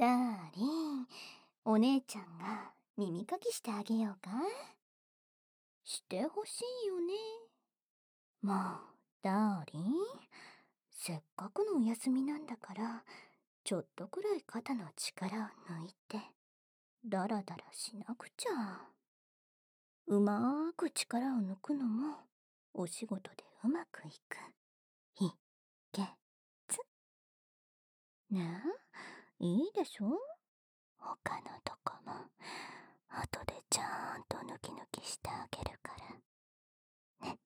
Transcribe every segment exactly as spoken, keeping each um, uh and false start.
ダーリン、お姉ちゃんが耳かきしてあげようか。してほしいよね。もう、ダーリン、せっかくのお休みなんだから、ちょっとくらい肩の力を抜いて、ダラダラしなくちゃ。うまーく力を抜くのも、お仕事でうまくいく。い、け、つ。ねえ、いいでしょ？他のとこも、後でちゃんと抜き抜きしてあげるから。ね。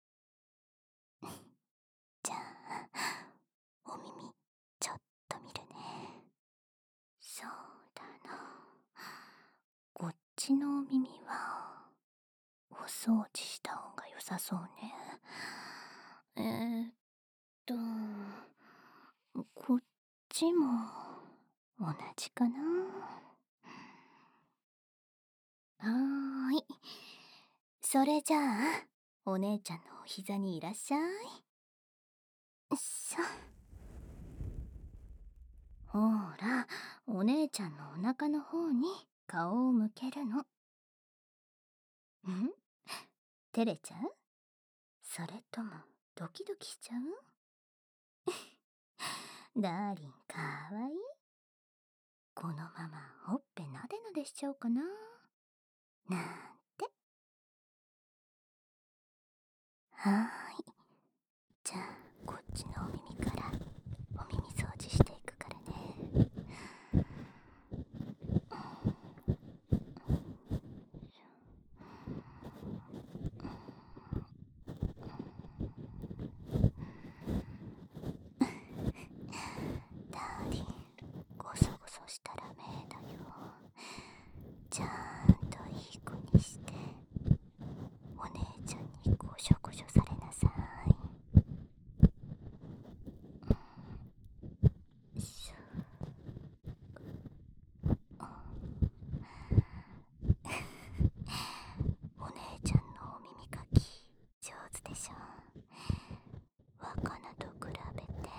じゃあ、お耳、ちょっと見るね。そうだな。こっちのお耳は、お掃除した方が良さそうね。えーっと、こっちも、同じかな。はーい。それじゃあ、お姉ちゃんのお膝にいらっしゃい。しょ。ほら、お姉ちゃんのお腹の方に顔を向けるの。ん？照れちゃう？それともドキドキしちゃう？ダーリンかわいい。このままほっぺなでなでしちゃおうかな。なんて。はーい。じゃあ、こっちのお耳からお耳掃除していくからね。ダーリン、ゴソゴソしたら目だよ。ちゃんといい子にして、お姉ちゃんにゴショゴショされなさい。しょ。お姉ちゃんのお耳かき上手でしょ。若菜と比べて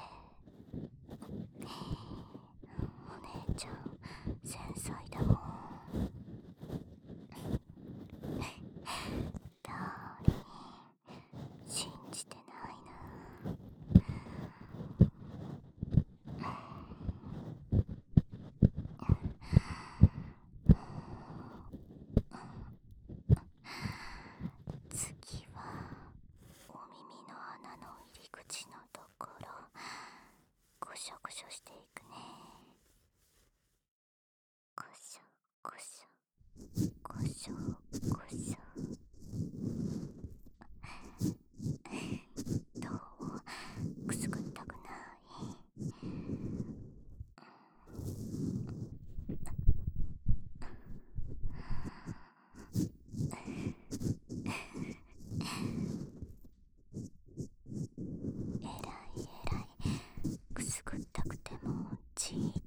お姉ちゃん繊細だもん。ダーリン、信じてないな。次はお耳の穴の入り口のところ、ゴショゴショしていくね。ゴショゴショゴショゴショ。どう？くすぐったくない？えらいえらい。くすぐったくてもじーっ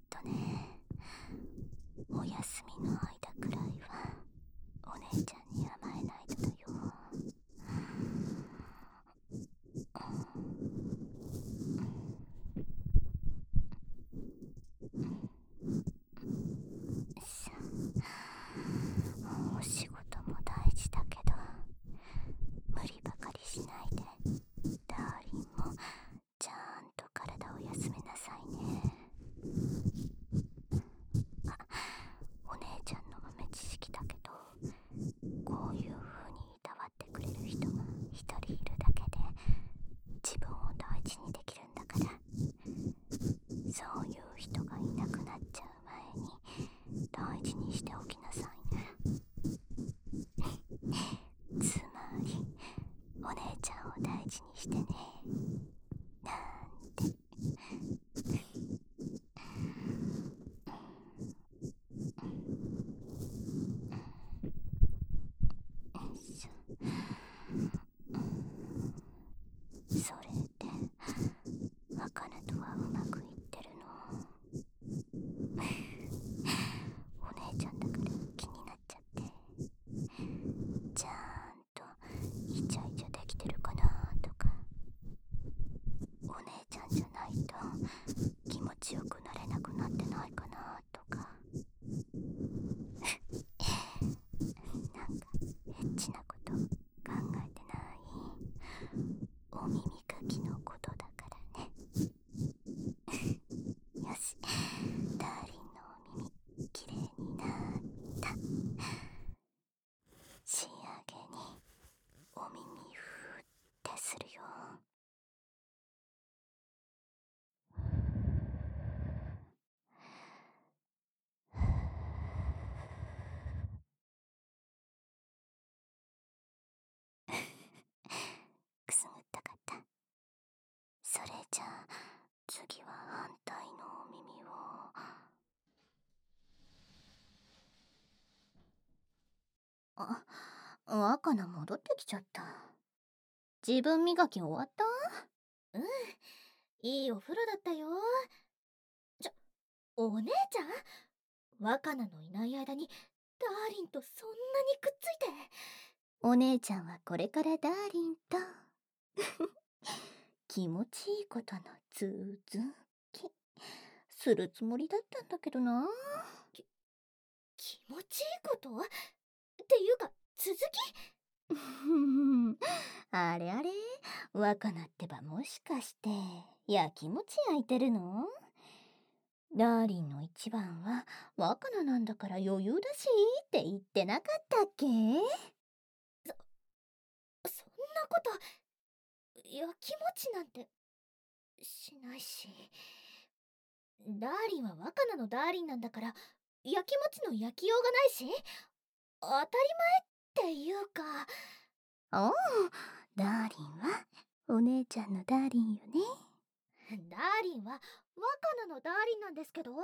じゃあ次は反対のお耳を。あ、若菜戻ってきちゃった。自分磨き終わった？ うん、いいお風呂だったよ。ちょ、お姉ちゃん、若菜のいない間にダーリンとそんなにくっついて。 お姉ちゃんはこれからダーリンと気持ちいいことの続きするつもりだったんだけどな。 き気持ちいいことっていうか続きあれあれ、若菜ってばもしかしてやきもち焼いてるの？ダーリンの一番は若菜なんだから余裕だしって言ってなかったっけ？ そ、そんなこと、やきもちなんてしないし。ダーリンは若菜のダーリンなんだから、やきもちの焼きようがないし、当たり前っていうか。 おう、ダーリンはお姉ちゃんのダーリンよね。 ダーリンは若菜のダーリンなんですけど。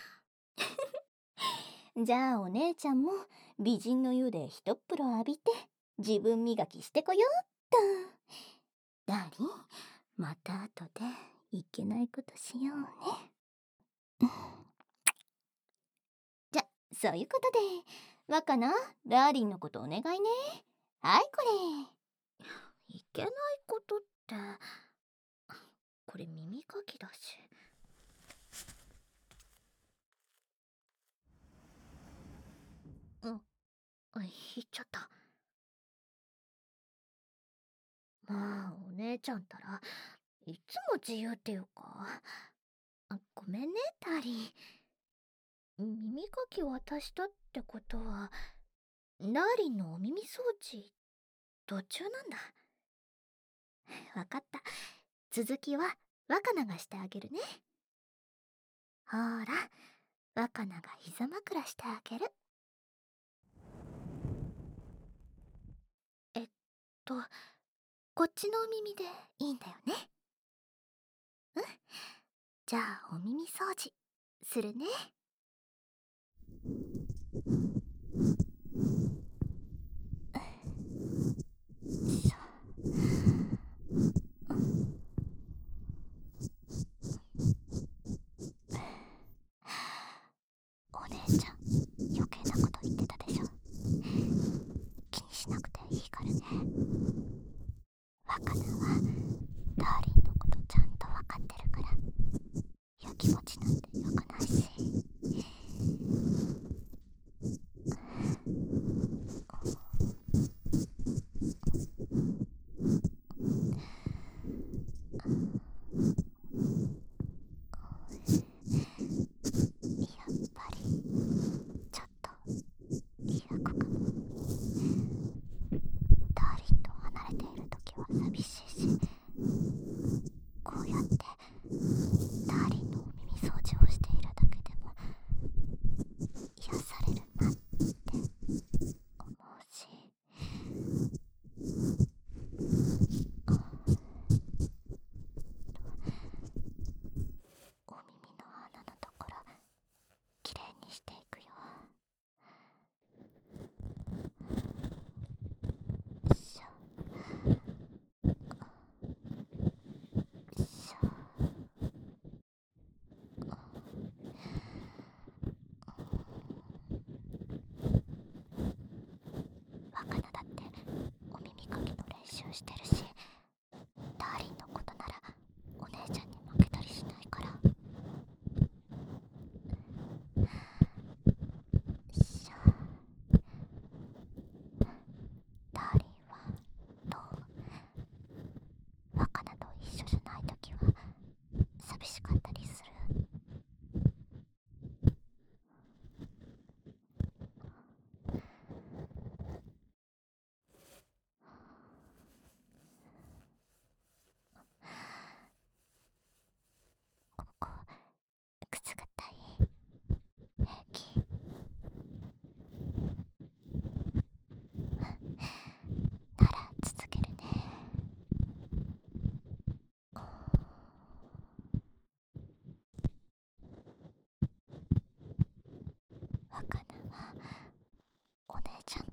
じゃあお姉ちゃんも美人の湯で一っ風呂浴びて自分磨きしてこようっと。ダーリン、また後でいけないことしようね。じゃ、そういうことで、若菜、ダーリンのことお願いね。はいこれ。 いけないことって、これ耳かきだし。うん、言っちゃった。まあ、お姉ちゃんたらいつも自由っていうか。あ、ごめんね、ダーリン。耳かき渡したってことは、ダーリンのお耳掃除途中なんだ。わかった。続きは若菜がしてあげるね。ほーら、若菜が膝枕してあげる。えっと、こっちのお耳でいいんだよね。うん。じゃあお耳掃除するね。お姉ちゃん、余計なこと言ってたでしょ。気にしなくていいからね。若菜はダーリンのことちゃんと分かってるから、やきもちなんてよくないし。やっぱりちょっと開くかも。ダーリンと離れている時は寂しいし、こうやってダーリンのお耳掃除をしているだけでも癒されるなって思うし。お耳の穴のところきれいにしていくよ。しょしょ。若菜だってお耳かきの練習してるし、ダーリンのことならお姉ちゃんに負けたりしないから。しょ。ダーリンはどう？若菜と一緒じゃないときは寂しかったりする？ 魚はお姉ちゃん